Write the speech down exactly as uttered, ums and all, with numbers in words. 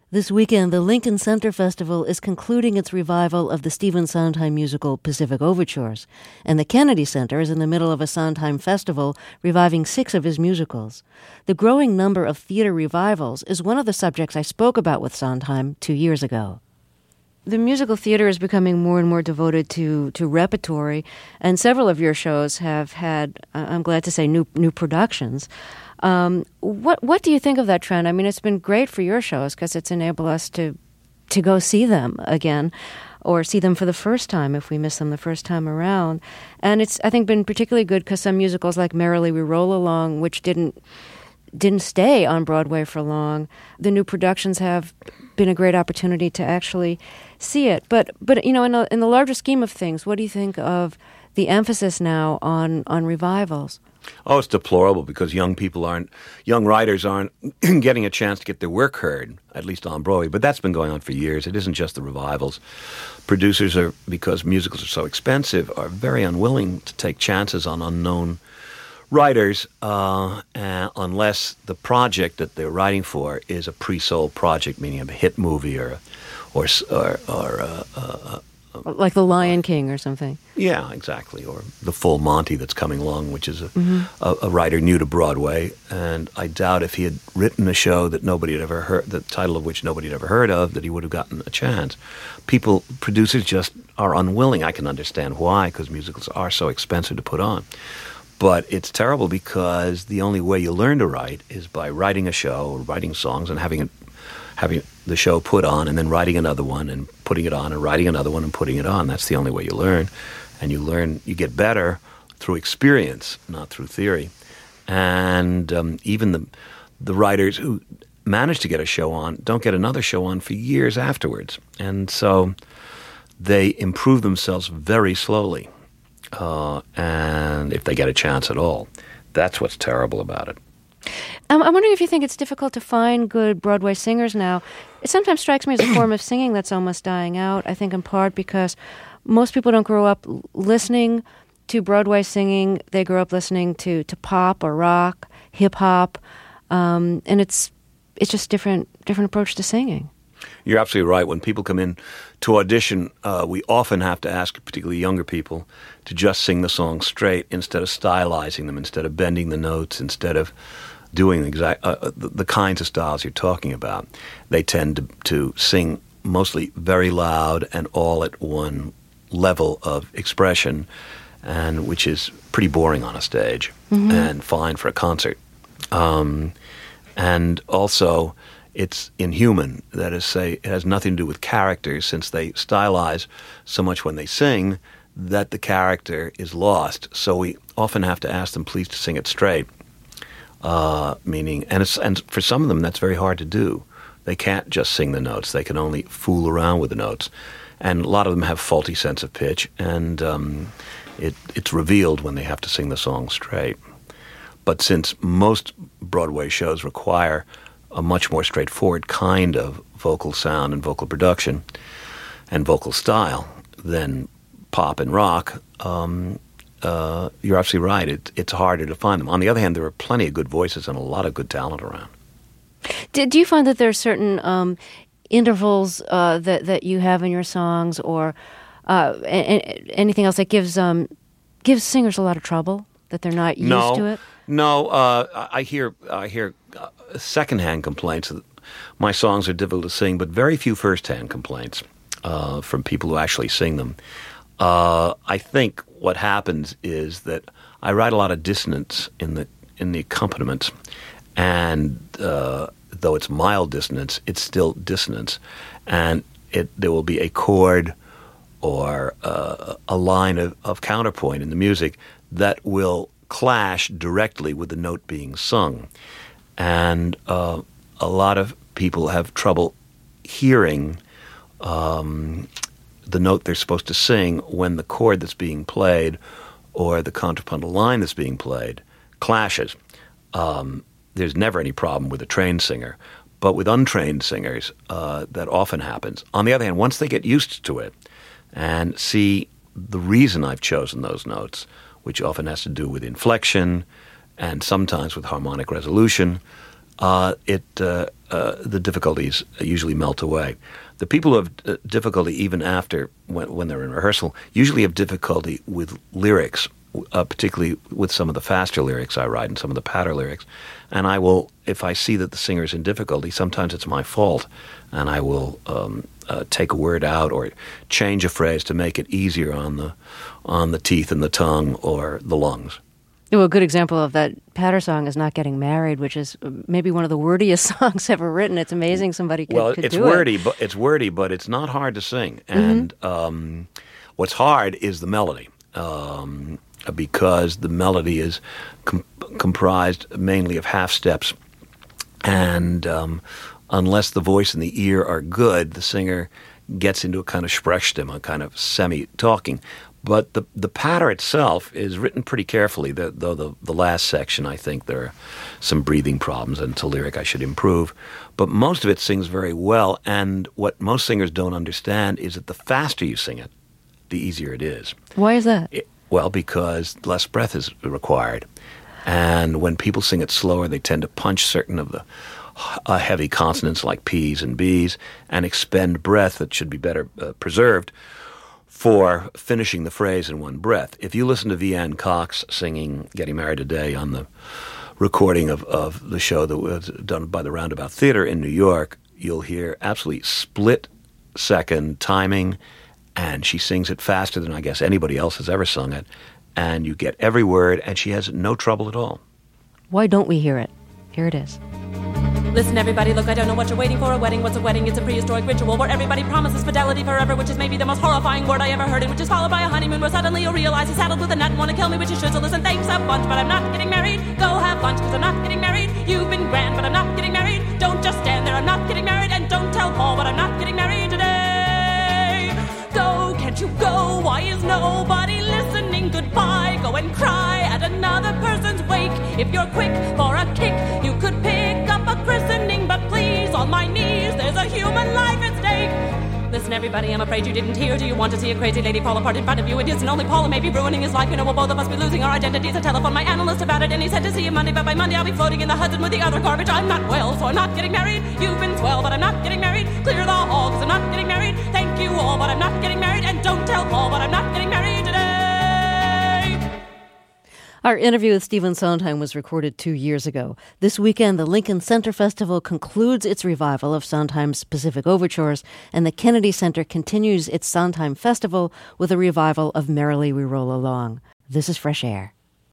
This weekend, the Lincoln Center Festival is concluding its revival of the Stephen Sondheim musical Pacific Overtures, and the Kennedy Center is in the middle of a Sondheim festival reviving six of his musicals. The growing number of theater revivals is one of the subjects I spoke about with Sondheim two years ago. The musical theater is becoming more and more devoted to, to repertory, and several of your shows have had, uh, I'm glad to say, new new productions. Um, what what do you think of that trend? I mean, it's been great for your shows because it's enabled us to to go see them again, or see them for the first time if we miss them the first time around. And it's, I think, been particularly good because some musicals like Merrily We Roll Along, which didn't didn't stay on Broadway for long, the new productions have been a great opportunity to actually see it. But but you know, in, a, in the larger scheme of things, what do you think of the emphasis now on on revivals? Oh, it's deplorable because young people aren't, young writers aren't getting a chance to get their work heard, at least on Broadway. But that's been going on for years. It isn't just the revivals. Producers are, because musicals are so expensive, are very unwilling to take chances on unknown writers uh, uh, unless the project that they're writing for is a pre-sold project, meaning a hit movie or, or, or, or uh, uh, like The Lion King or something. Yeah, exactly. Or The Full Monty that's coming along, which is a, mm-hmm. a, a writer new to Broadway. And I doubt if he had written a show that nobody had ever heard, the title of which nobody had ever heard of, that he would have gotten a chance. People, producers just are unwilling. I can understand why, because musicals are so expensive to put on. But it's terrible because the only way you learn to write is by writing a show or writing songs and having it having the show put on and then writing another one and putting it on and writing another one and putting it on. That's the only way you learn. And you learn, you get better through experience, not through theory. And um, even the the writers who manage to get a show on don't get another show on for years afterwards. And so they improve themselves very slowly. Uh, and if they get a chance at all, that's what's terrible about it. I'm wondering if you think it's difficult to find good Broadway singers now. It sometimes strikes me as a form of singing that's almost dying out, I think in part because most people don't grow up listening to Broadway singing. They grow up listening to, to pop or rock, hip-hop, um, and it's it's just different different approach to singing. You're absolutely right. When people come in to audition, uh, we often have to ask, particularly younger people, to just sing the song straight instead of stylizing them, instead of bending the notes, instead of doing the exact uh, the, the kinds of styles you're talking about. They tend to, to sing mostly very loud and all at one level of expression, and which is pretty boring on a stage mm-hmm. and fine for a concert. Um, and also, it's inhuman. That is, say, it has nothing to do with characters, since they stylize so much when they sing that the character is lost. So we often have to ask them, please, to sing it straight. Uh, meaning, and it's, and for some of them, that's very hard to do. They can't just sing the notes; they can only fool around with the notes, and a lot of them have faulty sense of pitch, and um, it, it's revealed when they have to sing the song straight. But since most Broadway shows require a much more straightforward kind of vocal sound and vocal production and vocal style than pop and rock, um, Uh, you're absolutely right. It, it's harder to find them. On the other hand, there are plenty of good voices and a lot of good talent around. Do, do you find that there are certain um, intervals uh, that, that you have in your songs, or uh, a, a, anything else that gives um, gives singers a lot of trouble, that they're not used no, to it? No, uh, I hear I hear uh, secondhand complaints that my songs are difficult to sing, but very few firsthand complaints uh, from people who actually sing them. Uh, I think what happens is that I write a lot of dissonance in the in the accompaniment, and uh, though it's mild dissonance, it's still dissonance, and it there will be a chord or uh, a line of, of counterpoint in the music that will clash directly with the note being sung, and uh, a lot of people have trouble hearing Um, the note they're supposed to sing when the chord that's being played or the contrapuntal line that's being played clashes. Um, there's never any problem with a trained singer, but with untrained singers, uh, that often happens. On the other hand, once they get used to it and see the reason I've chosen those notes, which often has to do with inflection and sometimes with harmonic resolution, uh, it uh, uh, the difficulties usually melt away. The people who have uh, difficulty even after, when, when they're in rehearsal, usually have difficulty with lyrics, uh, particularly with some of the faster lyrics I write and some of the patter lyrics. And I will, if I see that the singer is in difficulty, sometimes it's my fault, and I will um, uh, take a word out or change a phrase to make it easier on the on the teeth and the tongue or the lungs. Well, a good example of that patter song is Not Getting Married, which is maybe one of the wordiest songs ever written. It's amazing somebody could, well, could it's do wordy, it. But it's wordy, but it's not hard to sing. And mm-hmm. um, what's hard is the melody, um, because the melody is com- comprised mainly of half steps. And um, unless the voice and the ear are good, the singer gets into a kind of Sprechstimme, a kind of semi-talking. But the the patter itself is written pretty carefully, though the, the, the last section, I think there are some breathing problems, and it's a lyric I should improve. But most of it sings very well, and what most singers don't understand is that the faster you sing it, the easier it is. Why is that? It, well, because less breath is required. And when people sing it slower, they tend to punch certain of the uh, heavy consonants like P's and B's and expend breath that should be better uh, preserved for finishing the phrase in one breath. If you listen to V.Ann Cox singing Getting Married Today on the recording of, of the show that was done by the Roundabout Theater in New York, you'll hear absolutely split-second timing, and she sings it faster than I guess anybody else has ever sung it, and you get every word, and she has no trouble at all. Why don't we hear it? Here it is. Listen, everybody, look, I don't know what you're waiting for. A wedding, what's a wedding? It's a prehistoric ritual where everybody promises fidelity forever, which is maybe the most horrifying word I ever heard, and which is followed by a honeymoon where suddenly you'll realize he's saddled with a nut and want to kill me, which is should. So listen, thanks a bunch, but I'm not getting married. Go have lunch, because I'm not getting married. You've been grand, but I'm not getting married. Don't just stand there, I'm not getting married. And don't tell Paul, but I'm not getting married today. Go, can't you go? Why is nobody listening? Goodbye, go and cry at another person's wake. If you're quick for a kick, you could pick up a christening, but please, on my knees, there's a human life at stake. Listen, everybody, I'm afraid you didn't hear. Do you want to see a crazy lady fall apart in front of you? It isn't only Paul who may be ruining his life. You know, we'll both of us be losing our identities. I telephoned my analyst about it, and he said to see you Monday, but by Monday I'll be floating in the Hudson with the other garbage. I'm not well, so I'm not getting married. You've been swell, but I'm not getting married. Clear the hall, because I'm not getting married. Thank you all, but I'm not getting married. And don't tell Paul, but I'm not getting married today. Our interview with Stephen Sondheim was recorded two years ago. This weekend, the Lincoln Center Festival concludes its revival of Sondheim's Pacific Overtures, and the Kennedy Center continues its Sondheim Festival with a revival of Merrily We Roll Along. This is Fresh Air.